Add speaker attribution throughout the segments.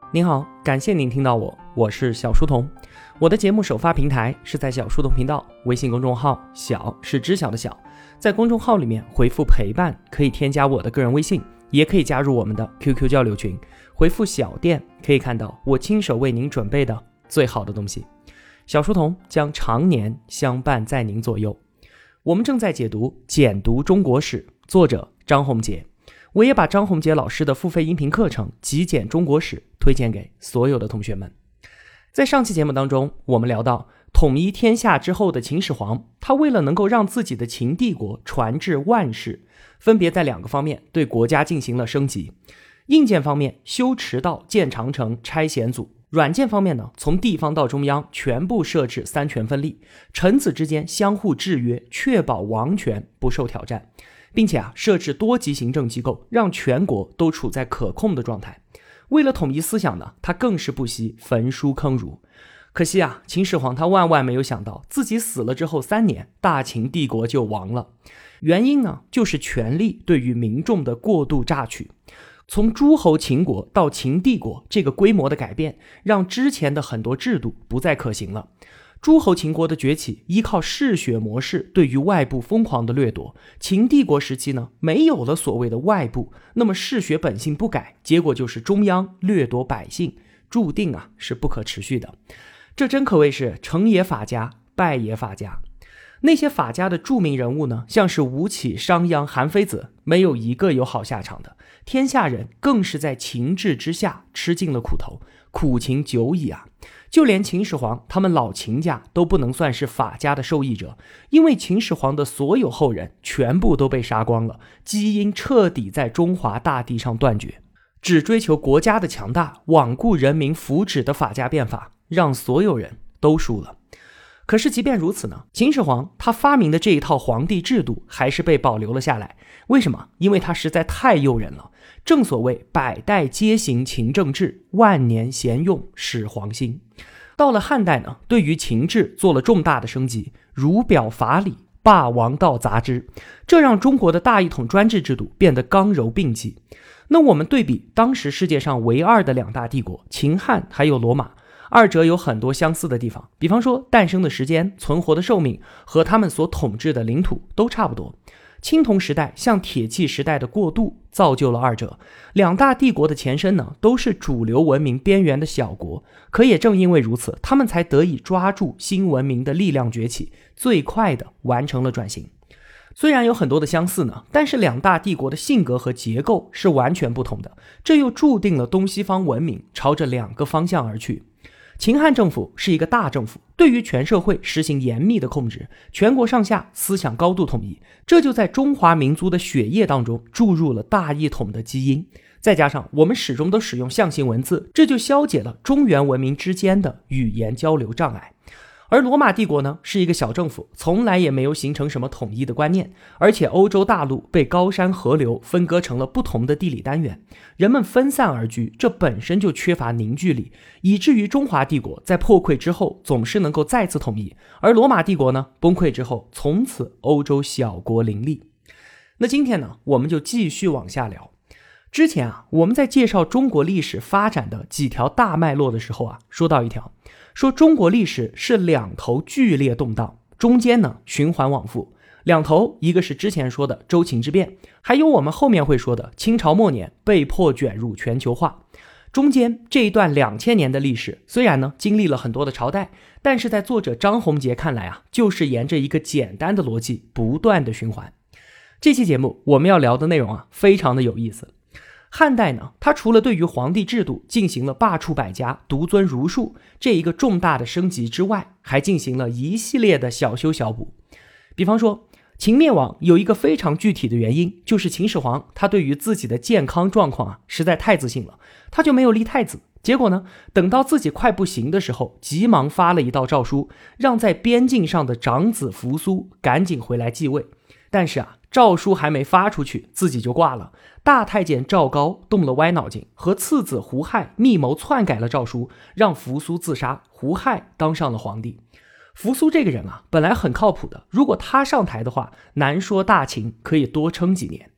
Speaker 1: 您好，感谢您听到我是小书童。我的节目首发平台是在小书童频道微信公众号，小是知晓的小，在公众号里面回复陪伴可以添加我的个人微信，也可以加入我们的 QQ 交流群，回复小店可以看到我亲手为您准备的最好的东西。小书童将常年相伴在您左右。我们正在解读简读中国史，作者张宏杰。我也把张宏杰老师的付费音频课程《极简中国史》推荐给所有的同学们。在上期节目当中，我们聊到统一天下之后的秦始皇，他为了能够让自己的秦帝国传至万世，分别在两个方面对国家进行了升级。硬件方面，修驰道、建长城、拆险阻；软件方面呢，从地方到中央全部设置三权分立，臣子之间相互制约，确保王权不受挑战，并且设置多级行政机构，让全国都处在可控的状态。为了统一思想呢，他更是不惜焚书坑儒。可惜秦始皇他万万没有想到，自己死了之后3年，大秦帝国就亡了。原因呢，就是权力对于民众的过度榨取。从诸侯秦国到秦帝国这个规模的改变，让之前的很多制度不再可行了。诸侯秦国的崛起依靠嗜血模式对于外部疯狂的掠夺，秦帝国时期呢，没有了所谓的外部，那么嗜血本性不改，结果就是中央掠夺百姓，注定是不可持续的。这真可谓是成也法家，败也法家。那些法家的著名人物呢，像是吴起、商鞅、韩非子，没有一个有好下场的。天下人更是在秦制之下吃尽了苦头，苦秦久矣啊！就连秦始皇他们老秦家都不能算是法家的受益者，因为秦始皇的所有后人全部都被杀光了，基因彻底在中华大地上断绝。只追求国家的强大，罔顾人民福祉的法家变法，让所有人都输了。可是即便如此呢，秦始皇他发明的这一套皇帝制度还是被保留了下来。为什么？因为他实在太诱人了。正所谓百代皆行秦政制，万年贤用始皇心。到了汉代呢，对于秦制做了重大的升级，儒表法理，霸王道杂之，这让中国的大一统专制制度变得刚柔并济。那我们对比当时世界上唯二的两大帝国秦汉还有罗马，二者有很多相似的地方，比方说诞生的时间、存活的寿命和他们所统治的领土都差不多。青铜时代向铁器时代的过渡造就了二者，两大帝国的前身呢，都是主流文明边缘的小国，可也正因为如此，他们才得以抓住新文明的力量崛起，最快的完成了转型。虽然有很多的相似呢，但是两大帝国的性格和结构是完全不同的，这又注定了东西方文明朝着两个方向而去。秦汉政府是一个大政府，对于全社会实行严密的控制，全国上下思想高度统一，这就在中华民族的血液当中注入了大一统的基因。再加上我们始终都使用象形文字，这就消解了中原文明之间的语言交流障碍。而罗马帝国呢，是一个小政府，从来也没有形成什么统一的观念，而且欧洲大陆被高山河流分割成了不同的地理单元，人们分散而居，这本身就缺乏凝聚力，以至于中华帝国在破溃之后总是能够再次统一，而罗马帝国呢，崩溃之后从此欧洲小国林立。那今天呢，我们就继续往下聊。之前我们在介绍中国历史发展的几条大脉络的时候说到一条，说中国历史是两头剧烈动荡，中间呢循环往复。两头，一个是之前说的周秦之变，还有我们后面会说的清朝末年被迫卷入全球化。中间这一段2000年的历史，虽然呢经历了很多的朝代，但是在作者张宏杰看来就是沿着一个简单的逻辑不断的循环。这期节目我们要聊的内容非常的有意思。汉代呢，它除了对于皇帝制度进行了罢黜百家、独尊儒术这一个重大的升级之外，还进行了一系列的小修小补。比方说，秦灭亡有一个非常具体的原因，就是秦始皇他对于自己的健康状况实在太自信了，他就没有立太子。结果呢，等到自己快不行的时候，急忙发了一道诏书，让在边境上的长子扶苏赶紧回来继位。但是诏书还没发出去，自己就挂了。大太监赵高动了歪脑筋，和次子胡亥密谋篡改了诏书，让扶苏自杀，胡亥当上了皇帝。扶苏这个人本来很靠谱的，如果他上台的话，难说大秦可以多撑几年。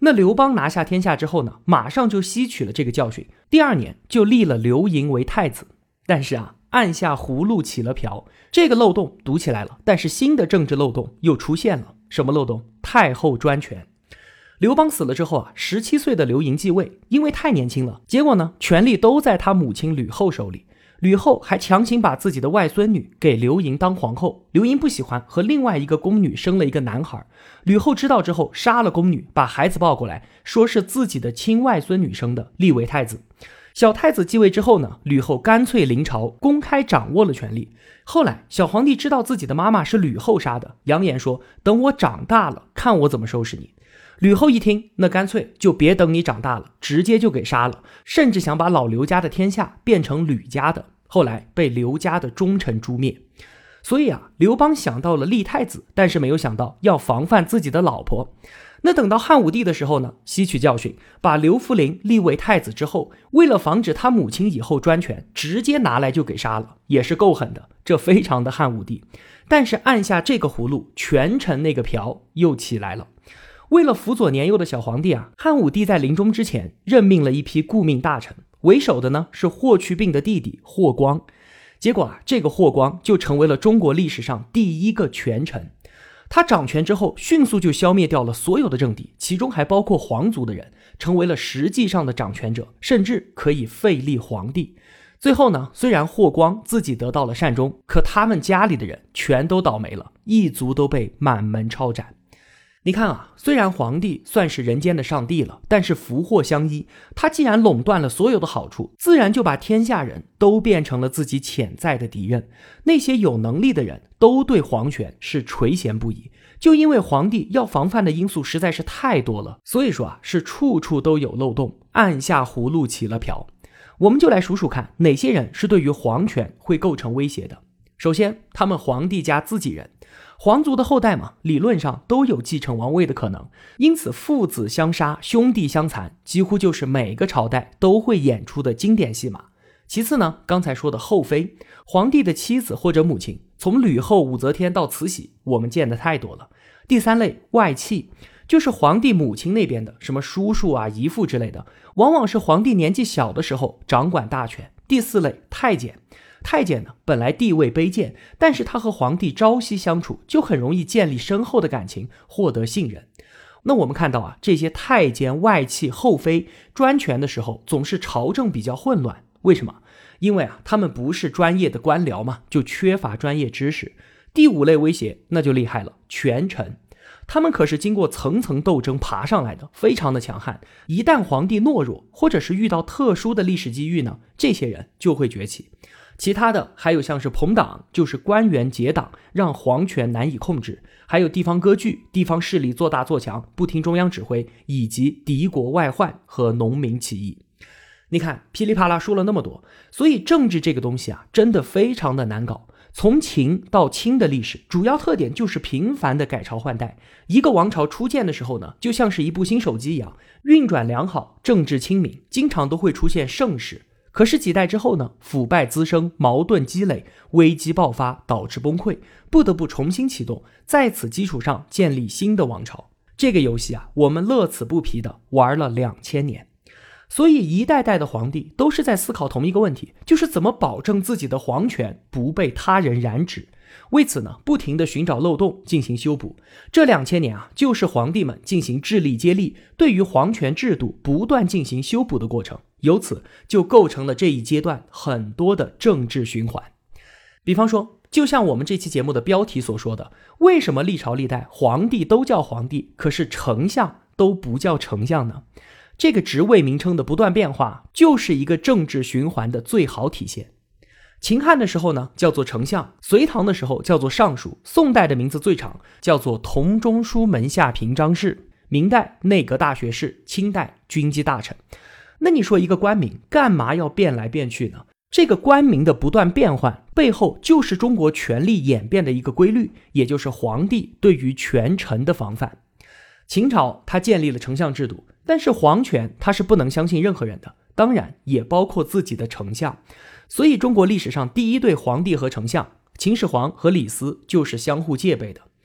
Speaker 1: 那刘邦拿下天下之后呢，马上就吸取了这个教训，第2年就立了刘盈为太子。但是按下葫芦起了瓢，这个漏洞堵起来了，但是新的政治漏洞又出现了。什么漏洞？太后专权。刘邦死了之后17岁的刘盈继位，因为太年轻了，结果呢，权力都在他母亲吕后手里。吕后还强行把自己的外孙女给刘盈当皇后，刘盈不喜欢，和另外一个宫女生了一个男孩。吕后知道之后杀了宫女，把孩子抱过来，说是自己的亲外孙女生的，立为太子。小太子继位之后呢，吕后干脆临朝，公开掌握了权力。后来小皇帝知道自己的妈妈是吕后杀的，扬言说等我长大了看我怎么收拾你。吕后一听，那干脆就别等你长大了，直接就给杀了，甚至想把老刘家的天下变成吕家的，后来被刘家的忠臣诛灭。所以刘邦想到了立太子，但是没有想到要防范自己的老婆。那等到汉武帝的时候呢，吸取教训，把刘弗陵立为太子之后，为了防止他母亲以后专权，直接拿来就给杀了，也是够狠的，这非常的汉武帝。但是按下这个葫芦，权臣那个瓢又起来了。为了辅佐年幼的小皇帝汉武帝在临终之前任命了一批顾命大臣，为首的呢是霍去病的弟弟霍光。结果这个霍光就成为了中国历史上第一个权臣。他掌权之后，迅速就消灭掉了所有的政敌，其中还包括皇族的人，成为了实际上的掌权者，甚至可以废立皇帝。最后呢，虽然霍光自己得到了善终，可他们家里的人全都倒霉了，一族都被满门抄斩。你看虽然皇帝算是人间的上帝了，但是福祸相依，他既然垄断了所有的好处，自然就把天下人都变成了自己潜在的敌人。那些有能力的人都对皇权是垂涎不已，就因为皇帝要防范的因素实在是太多了，所以说是处处都有漏洞，按下葫芦起了瓢。我们就来数数看，哪些人是对于皇权会构成威胁的。首先，他们皇帝家自己人，皇族的后代嘛，理论上都有继承王位的可能，因此父子相杀，兄弟相残，几乎就是每个朝代都会演出的经典戏码。其次呢，刚才说的后妃，皇帝的妻子或者母亲，从吕后、武则天到慈禧，我们见的太多了。第三类，外戚，就是皇帝母亲那边的，什么叔叔姨父之类的，往往是皇帝年纪小的时候掌管大权。第四类，太监。太监呢，本来地位卑贱，但是他和皇帝朝夕相处，就很容易建立深厚的感情，获得信任。那我们看到这些太监、外戚、后妃专权的时候，总是朝政比较混乱。为什么？因为他们不是专业的官僚嘛，就缺乏专业知识。第五类威胁那就厉害了，权臣。他们可是经过层层斗争爬上来的，非常的强悍。一旦皇帝懦弱，或者是遇到特殊的历史机遇呢，这些人就会崛起。其他的还有像是朋党，就是官员结党，让皇权难以控制，还有地方割据，地方势力做大做强，不听中央指挥，以及敌国外患和农民起义。你看噼里啪啦说了那么多，所以政治这个东西真的非常的难搞。从秦到清的历史，主要特点就是频繁的改朝换代。一个王朝初建的时候呢，就像是一部新手机一样，运转良好，政治清明，经常都会出现盛世。可是几代之后呢，腐败滋生，矛盾积累，危机爆发，导致崩溃，不得不重新启动，在此基础上建立新的王朝。这个游戏我们乐此不疲的玩了2000年。所以一代代的皇帝都是在思考同一个问题，就是怎么保证自己的皇权不被他人染指。为此呢，不停地寻找漏洞进行修补。这2000年就是皇帝们进行智力接力，对于皇权制度不断进行修补的过程，由此就构成了这一阶段很多的政治循环。比方说，就像我们这期节目的标题所说的，为什么历朝历代皇帝都叫皇帝，可是丞相都不叫丞相呢？这个职位名称的不断变化，就是一个政治循环的最好体现。秦汉的时候呢，叫做丞相；隋唐的时候叫做尚书；宋代的名字最长，叫做同中书门下平章事；明代内阁大学士；清代军机大臣。那你说一个官名干嘛要变来变去呢？这个官名的不断变换，背后就是中国权力演变的一个规律，也就是皇帝对于权臣的防范。秦朝他建立了丞相制度，但是皇权他是不能相信任何人的，当然也包括自己的丞相。所以中国历史上第一对皇帝和丞相，秦始皇和李斯就是相互戒备的。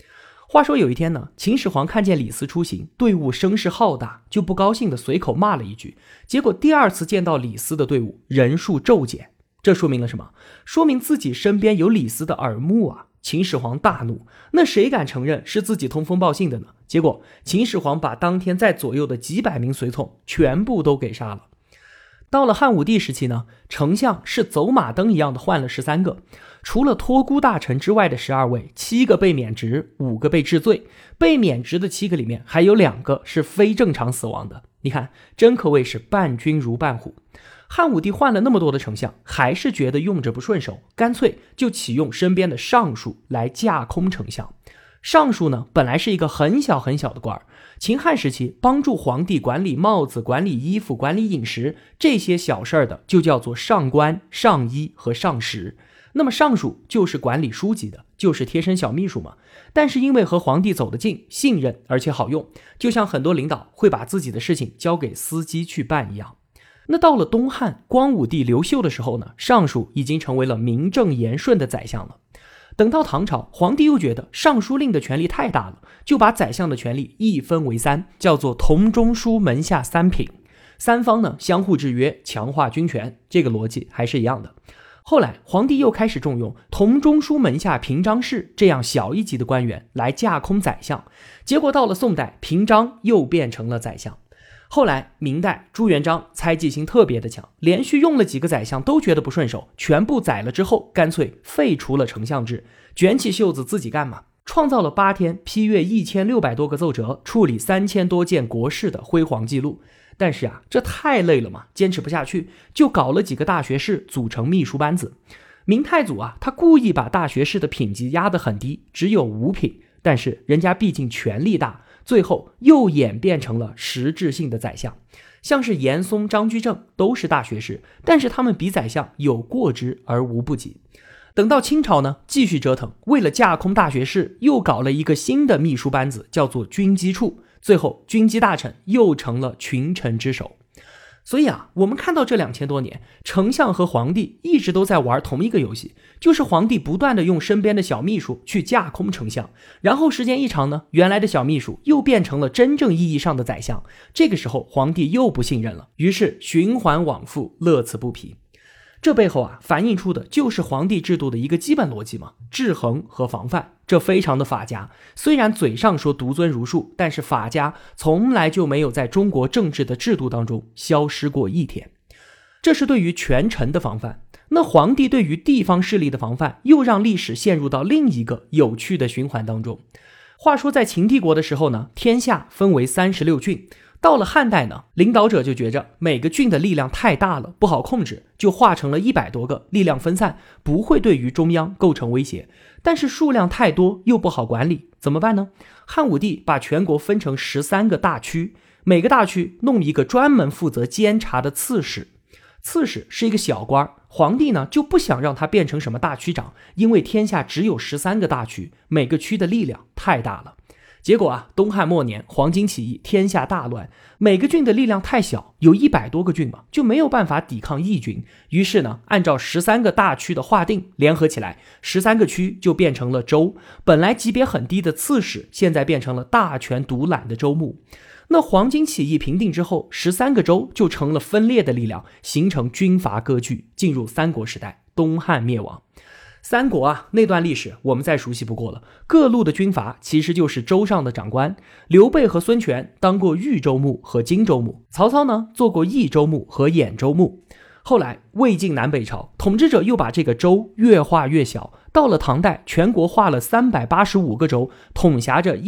Speaker 1: 话说有一天呢，秦始皇看见李斯出行，队伍声势浩大，就不高兴的随口骂了一句，结果第二次见到李斯的队伍人数骤减。这说明了什么？说明自己身边有李斯的耳目啊！秦始皇大怒，那谁敢承认是自己通风报信的呢？结果秦始皇把当天在左右的几百名随从全部都给杀了。到了汉武帝时期呢，丞相是走马灯一样的换了13个，除了托孤大臣之外的12位，7个被免职，5个被治罪。被免职的7个里面还有2个是非正常死亡的。你看，真可谓是伴君如伴虎。汉武帝换了那么多的丞相，还是觉得用着不顺手，干脆就启用身边的尚书来架空丞相。尚书呢，本来是一个很小很小的官儿，秦汉时期帮助皇帝管理帽子、管理衣服、管理饮食这些小事儿的，就叫做上官、上衣和上食。那么尚书就是管理书籍的，就是贴身小秘书嘛。但是因为和皇帝走得近，信任而且好用，就像很多领导会把自己的事情交给司机去办一样。那到了东汉光武帝刘秀的时候呢，尚书已经成为了名正言顺的宰相了。等到唐朝，皇帝又觉得尚书令的权力太大了，就把宰相的权力一分为3，叫做同中书门下3品。3方呢相互制约，强化军权，这个逻辑还是一样的。后来皇帝又开始重用同中书门下平章事这样小一级的官员来架空宰相，结果到了宋代，平章又变成了宰相。后来明代朱元璋猜忌心特别的强，连续用了几个宰相都觉得不顺手，全部宰了之后，干脆废除了丞相制，卷起袖子自己干嘛，创造了8天批阅1600多个奏折，处理3000多件国事的辉煌记录。但是啊，这太累了嘛，坚持不下去，就搞了几个大学士组成秘书班子。明太祖啊，他故意把大学士的品级压得很低，只有5品，但是人家毕竟权力大，最后又演变成了实质性的宰相。像是严嵩、张居正都是大学士，但是他们比宰相有过之而无不及。等到清朝呢，继续折腾，为了架空大学士，又搞了一个新的秘书班子，叫做军机处。最后军机大臣又成了群臣之首。所以啊，我们看到这2000多年，丞相和皇帝一直都在玩同一个游戏，就是皇帝不断的用身边的小秘书去架空丞相，然后时间一长呢，原来的小秘书又变成了真正意义上的宰相，这个时候皇帝又不信任了，于是循环往复，乐此不疲。这背后啊，反映出的就是皇帝制度的一个基本逻辑嘛，制衡和防范，这非常的法家。虽然嘴上说独尊儒术，但是法家从来就没有在中国政治的制度当中消失过一天。这是对于权臣的防范。那皇帝对于地方势力的防范，又让历史陷入到另一个有趣的循环当中。话说在秦帝国的时候呢，天下分为36郡。到了汉代呢，领导者就觉着每个郡的力量太大了，不好控制，就划成了100多个，力量分散，不会对于中央构成威胁。但是数量太多又不好管理，怎么办呢？汉武帝把全国分成13个大区，每个大区弄一个专门负责监察的刺史。刺史是一个小官，皇帝呢就不想让他变成什么大区长，因为天下只有13个大区，每个区的力量太大了。结果啊，东汉末年黄巾起义，天下大乱，每个郡的力量太小，有100多个郡嘛，就没有办法抵抗义军。于是呢，按照13个大区的划定，联合起来，13个区就变成了州。本来级别很低的刺史，现在变成了大权独揽的州牧。那黄巾起义平定之后，13个州就成了分裂的力量，形成军阀割据，进入三国时代，东汉灭亡。三国啊，那段历史我们再熟悉不过了。各路的军阀其实就是州上的长官。刘备和孙权当过豫州牧和荆州牧，曹操呢做过益州牧和兖州牧。后来魏晋南北朝，统治者又把这个州越划越小，到了唐代，全国划了385个州，统辖着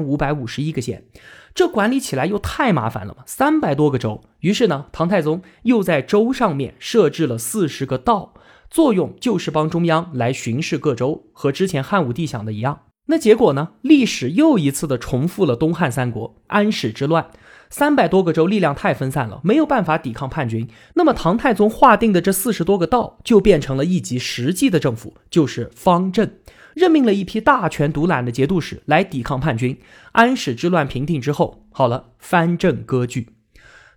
Speaker 1: 1551个县。这管理起来又太麻烦了嘛，300多个州。于是呢，唐太宗又在州上面设置了40个道，作用就是帮中央来巡视各州，和之前汉武帝想的一样。那结果呢，历史又一次的重复了东汉三国安史之乱。300多个州力量太分散了，没有办法抵抗叛军。那么唐太宗划定的这40多个道就变成了一级实际的政府，就是方阵，任命了一批大权独揽的节度使来抵抗叛军。安史之乱平定之后，好了，藩镇割据。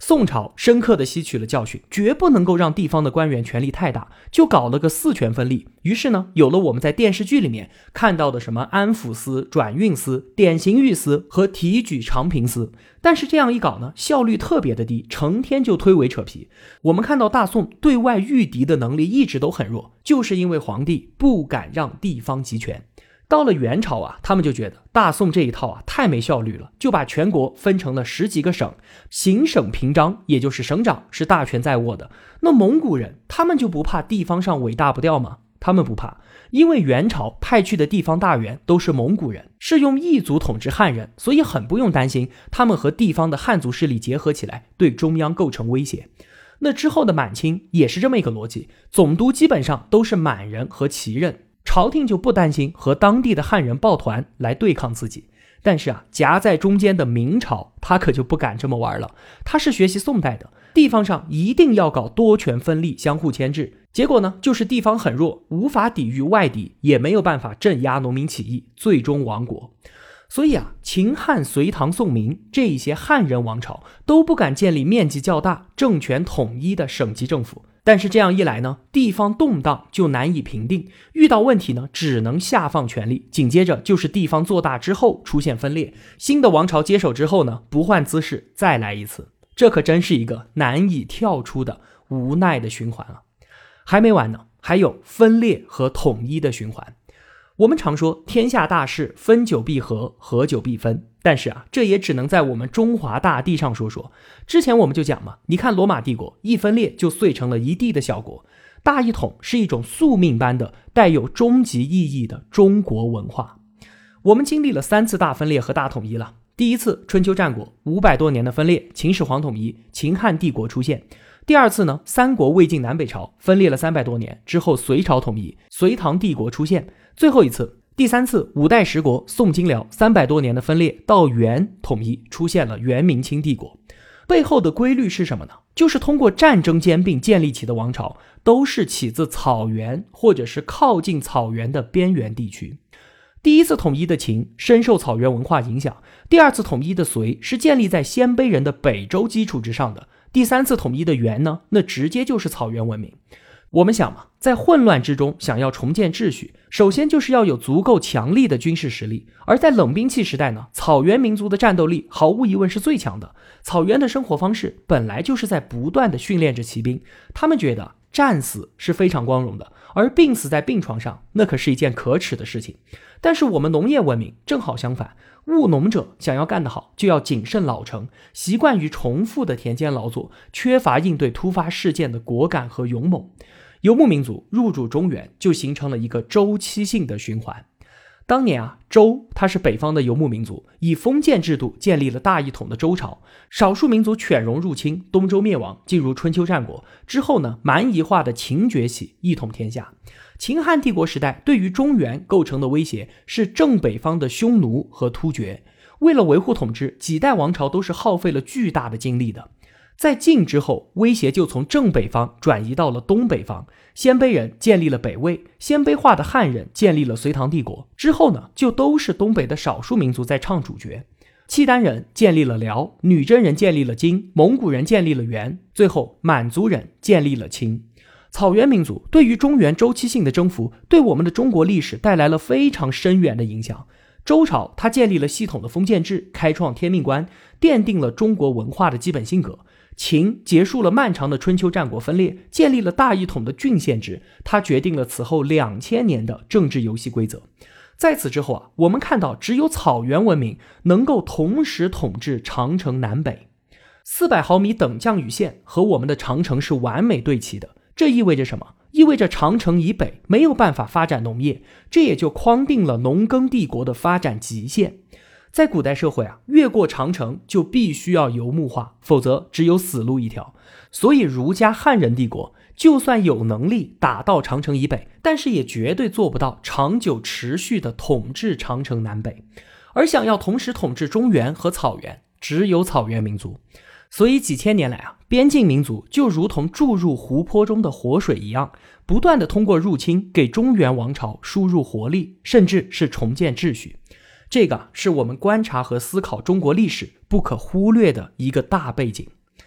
Speaker 1: 宋朝深刻地吸取了教训，绝不能够让地方的官员权力太大，就搞了个四权分立。于是呢，有了我们在电视剧里面看到的什么安抚司、转运司、典刑狱司和提举长平司。但是这样一搞呢，效率特别的低，成天就推诿扯皮。我们看到大宋对外御敌的能力一直都很弱，就是因为皇帝不敢让地方集权。到了元朝啊，他们就觉得大宋这一套啊太没效率了，就把全国分成了10几个省，行省平章，也就是省长是大权在握的。那蒙古人他们就不怕地方上尾大不掉吗？他们不怕，因为元朝派去的地方大员都是蒙古人，是用异族统治汉人，所以很不用担心他们和地方的汉族势力结合起来对中央构成威胁。那之后的满清也是这么一个逻辑，总督基本上都是满人和旗人，朝廷就不担心和当地的汉人抱团来对抗自己。但是啊，夹在中间的明朝他可就不敢这么玩了，他是学习宋代的，地方上一定要搞多权分立，相互牵制。结果呢，就是地方很弱，无法抵御外敌，也没有办法镇压农民起义，最终亡国。所以啊，秦汉隋唐宋明这一些汉人王朝都不敢建立面积较大、政权统一的省级政府。但是这样一来呢，地方动荡就难以平定，遇到问题呢，只能下放权力。紧接着就是地方做大之后出现分裂，新的王朝接手之后呢，不换姿势再来一次。这可真是一个难以跳出的无奈的循环啊！还没完呢，还有分裂和统一的循环。我们常说天下大势，分久必合，合久必分。但是啊，这也只能在我们中华大地上说说。之前我们就讲嘛，你看罗马帝国一分裂就碎成了一地的小国。大一统是一种宿命般的带有终极意义的中国文化。我们经历了3次大分裂和大统一了。第一次春秋战国500多年的分裂，秦始皇统一，秦汉帝国出现。第二次呢，三国魏晋南北朝分裂了300多年之后，隋朝统一，隋唐帝国出现。最后一次第3次五代十国宋金辽300多年的分裂到元统一，出现了元明清帝国。背后的规律是什么呢？就是通过战争兼并建立起的王朝都是起自草原或者是靠近草原的边缘地区。第一次统一的秦深受草原文化影响，第二次统一的隋是建立在鲜卑人的北周基础之上的，第3次统一的元呢，那直接就是草原文明。我们想嘛，在混乱之中想要重建秩序，首先就是要有足够强力的军事实力。而在冷兵器时代呢，草原民族的战斗力毫无疑问是最强的。草原的生活方式本来就是在不断的训练着骑兵，他们觉得战死是非常光荣的，而病死在病床上那可是一件可耻的事情。但是我们农业文明正好相反，务农者想要干得好，就要谨慎老成，习惯于重复的田间劳作，缺乏应对突发事件的果敢和勇猛。游牧民族入主中原，就形成了一个周期性的循环。当年啊，周它是北方的游牧民族，以封建制度建立了大一统的周朝。少数民族犬戎入侵，东周灭亡，进入春秋战国之后呢，蛮夷化的秦崛起，一统天下。秦汉帝国时代对于中原构成的威胁是正北方的匈奴和突厥。为了维护统治，几代王朝都是耗费了巨大的精力的。在晋之后，威胁就从正北方转移到了东北方，鲜卑人建立了北魏，鲜卑化的汉人建立了隋唐帝国。之后呢，就都是东北的少数民族在唱主角。契丹人建立了辽，女真人建立了金，蒙古人建立了元，最后满族人建立了清。草原民族对于中原周期性的征服，对我们的中国历史带来了非常深远的影响。周朝它建立了系统的封建制，开创天命观，奠定了中国文化的基本性格。秦结束了漫长的春秋战国分裂，建立了大一统的郡县制，它决定了此后2000年的政治游戏规则。在此之后啊，我们看到只有草原文明能够同时统治长城南北。400毫米等降雨线和我们的长城是完美对齐的，这意味着什么？意味着长城以北没有办法发展农业，这也就框定了农耕帝国的发展极限。在古代社会啊，越过长城就必须要游牧化，否则只有死路一条。所以儒家汉人帝国就算有能力打到长城以北，但是也绝对做不到长久持续的统治长城南北。而想要同时统治中原和草原，只有草原民族。所以几千年来啊，边境民族就如同注入湖泊中的活水一样，不断的通过入侵给中原王朝输入活力，甚至是重建秩序。这个是我们观察和思考中国历史不可忽略的一个大背景。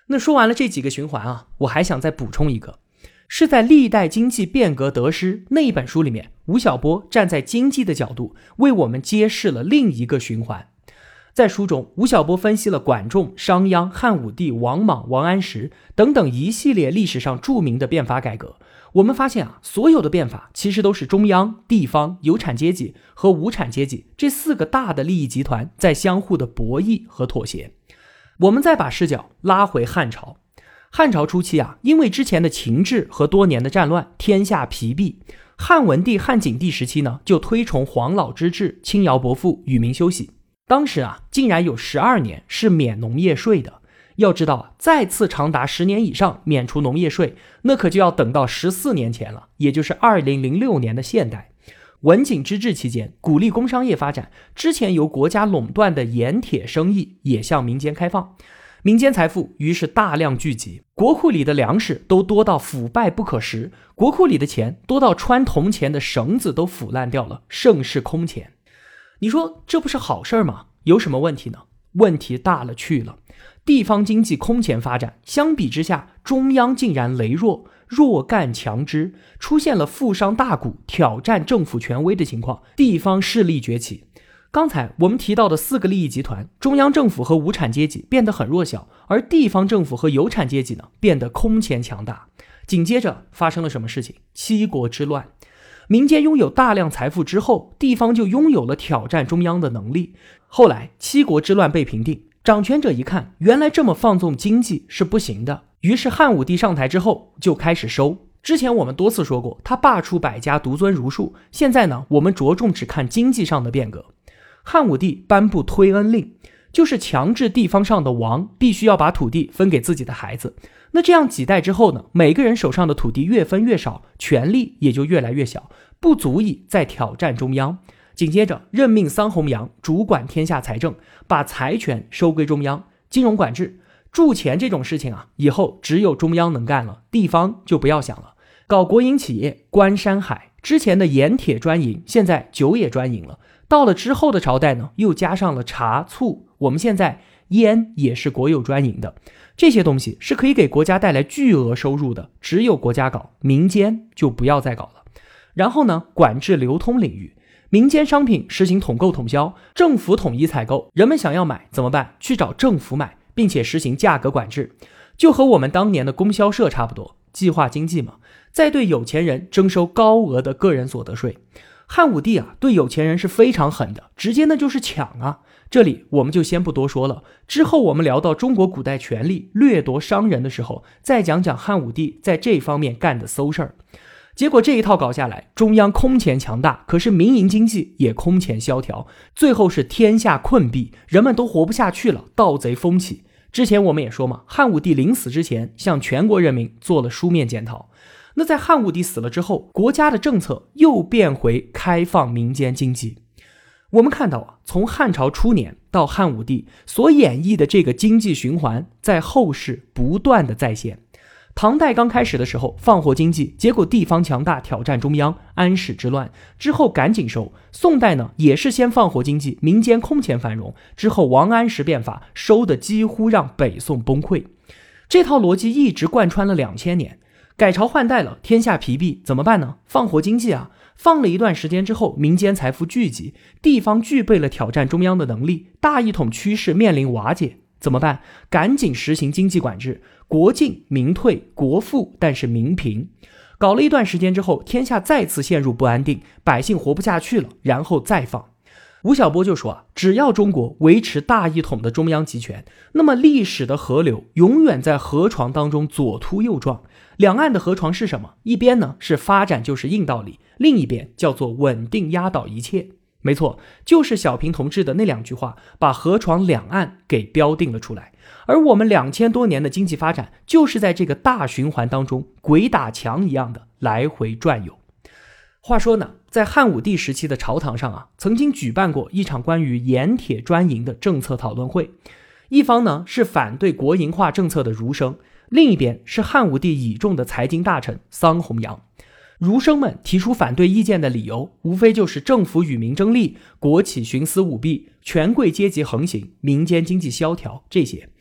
Speaker 1: 那说完了这几个循环啊，我还想再补充一个，是在《历代经济变革得失》那一本书里面，吴晓波站在经济的角度为我们揭示了另一个循环。在书中，吴晓波分析了管仲、商鞅、汉武帝、王莽、王安石等等一系列历史上著名的变法改革。我们发现啊，所有的变法其实都是中央、地方、有产阶级和无产阶级这4个大的利益集团在相互的博弈和妥协。我们再把视角拉回汉朝。汉朝初期啊，因为之前的秦制和多年的战乱，天下疲弊。汉文帝、汉景帝时期呢，就推崇黄老之治，轻徭薄赋，与民休息。当时啊，竟然有12年是免农业税的。要知道啊，再次长达10年以上免除农业税，那可就要等到14年前了，也就是2006年的现代。文景之治期间，鼓励工商业发展，之前由国家垄断的盐铁生意也向民间开放，民间财富于是大量聚集，国库里的粮食都多到腐败不可食，国库里的钱多到穿铜钱的绳子都腐烂掉了，盛世空前。你说这不是好事吗？有什么问题呢？问题大了去了。地方经济空前发展，相比之下，中央竟然羸弱，弱干强支，出现了富商大贾挑战政府权威的情况，地方势力崛起。刚才我们提到的4个利益集团，中央政府和无产阶级变得很弱小，而地方政府和有产阶级呢，变得空前强大。紧接着发生了什么事情？七国之乱。民间拥有大量财富之后，地方就拥有了挑战中央的能力。后来七国之乱被平定，掌权者一看，原来这么放纵经济是不行的，于是汉武帝上台之后就开始收。之前我们多次说过，他罢黜百家，独尊儒术。现在呢，我们着重只看经济上的变革。汉武帝颁布推恩令，就是强制地方上的王必须要把土地分给自己的孩子。那这样几代之后呢，每个人手上的土地越分越少，权力也就越来越小，不足以再挑战中央。紧接着任命桑弘羊主管天下财政，把财权收归中央。金融管制、铸钱这种事情啊，以后只有中央能干了，地方就不要想了。搞国营企业，观山海，之前的盐铁专营，现在酒也专营了。到了之后的朝代呢，又加上了茶醋，我们现在烟也是国有专营的。这些东西是可以给国家带来巨额收入的，只有国家搞，民间就不要再搞了。然后呢，管制流通领域，民间商品实行统购统销，政府统一采购，人们想要买怎么办？去找政府买，并且实行价格管制，就和我们当年的供销社差不多，计划经济嘛。再对有钱人征收高额的个人所得税。汉武帝啊，对有钱人是非常狠的，直接呢就是抢啊。这里我们就先不多说了，之后我们聊到中国古代权力掠夺商人的时候，再讲讲汉武帝在这方面干的馊事儿。结果这一套搞下来，中央空前强大，可是民营经济也空前萧条，最后是天下困弊，人们都活不下去了，盗贼风起。之前我们也说嘛，汉武帝临死之前向全国人民做了书面检讨。那在汉武帝死了之后，国家的政策又变回开放民间经济。我们看到啊，从汉朝初年到汉武帝所演绎的这个经济循环，在后世不断的再现。唐代刚开始的时候放火经济，结果地方强大挑战中央，安史之乱之后赶紧收。宋代呢也是先放火经济，民间空前繁荣，之后王安石变法，收的几乎让北宋崩溃。这套逻辑一直贯穿了2000年。改朝换代了，天下疲弊，怎么办呢？放火经济啊！放了一段时间之后，民间财富聚集，地方具备了挑战中央的能力，大一统趋势面临瓦解，怎么办？赶紧实行经济管制，国进民退，国富但是民贫。搞了一段时间之后，天下再次陷入不安定，百姓活不下去了，然后再放。吴晓波就说啊，只要中国维持大一统的中央集权，那么历史的河流永远在河床当中左突右撞。两岸的河床是什么？一边呢是发展就是硬道理，另一边叫做稳定压倒一切。没错，就是小平同志的那2句话，把河床两岸给标定了出来。而我们2000多年的经济发展，就是在这个大循环当中鬼打墙一样的来回转悠。话说呢，在汉武帝时期的朝堂上啊，曾经举办过一场关于盐铁专营的政策讨论会。一方呢是反对国营化政策的儒生，另一边是汉武帝倚重的财经大臣桑弘羊。儒生们提出反对意见的理由，无非就是政府与民争利，国企徇私舞弊，权贵阶级横行，民间经济萧条这些。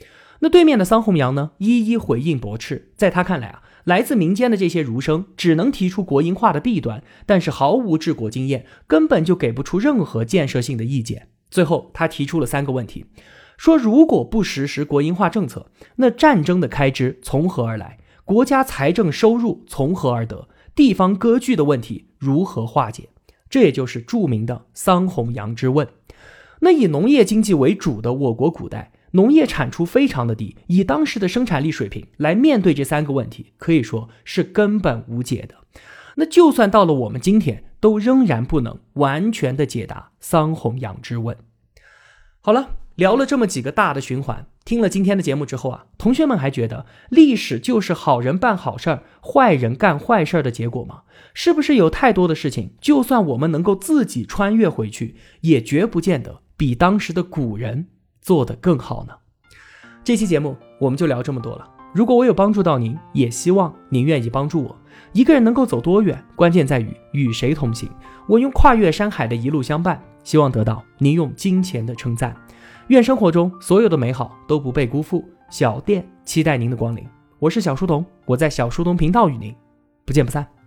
Speaker 1: 那对面的桑弘羊呢，一一回应驳斥。在他看来啊，来自民间的这些儒生只能提出国营化的弊端，但是毫无治国经验，根本就给不出任何建设性的意见。最后他提出了3个问题，说如果不实施国营化政策，那战争的开支从何而来？国家财政收入从何而得？地方割据的问题如何化解？这也就是著名的桑弘羊之问。那以农业经济为主的我国古代，农业产出非常的低，以当时的生产力水平来面对这3个问题，可以说是根本无解的。那就算到了我们今天，都仍然不能完全的解答桑弘羊之问。好了，聊了这么几个大的循环，听了今天的节目之后啊，同学们还觉得历史就是好人办好事儿，坏人干坏事儿的结果吗？是不是有太多的事情，就算我们能够自己穿越回去，也绝不见得比当时的古人做得更好呢？这期节目我们就聊这么多了。如果我有帮助到您，也希望您愿意帮助我。一个人能够走多远，关键在于与谁同行。我用跨越山海的一路相伴，希望得到您用金钱的称赞。愿生活中所有的美好都不被辜负。小店期待您的光临。我是小书童，我在小书童频道与您不见不散。